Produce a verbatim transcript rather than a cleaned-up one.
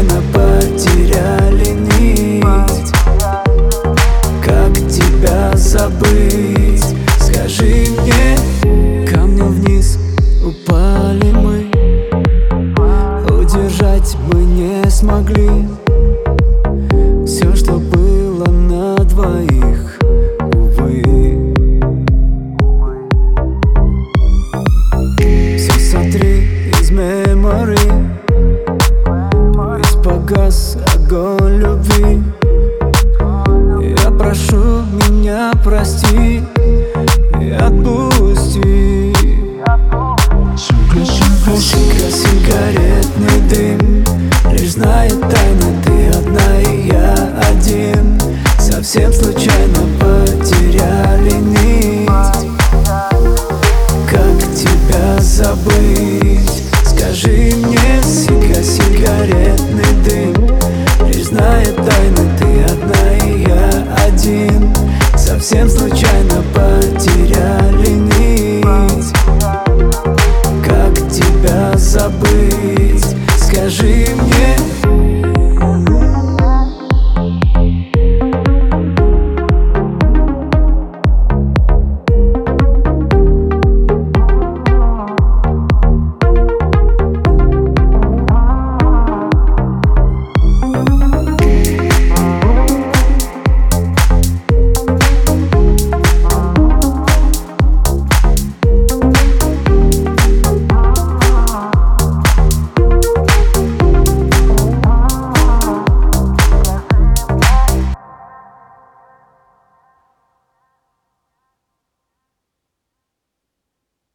случайно потеряли нить. Как тебя забыть? Скажи мне. Камнем вниз упали мы, удержать мы не смогли. Все, что было на двоих, увы. Все сотри из мемори, весь погас огонь любви. Я прошу, меня прости и отпусти. Сига, сигаретный дым, лишь знает тайны ты одна и я один. Совсем случайно потеряли нить. Как тебя забыть? Скажи мне. Сига, сигаретный дым, лишь знает тайны ты одна и я один. Совсем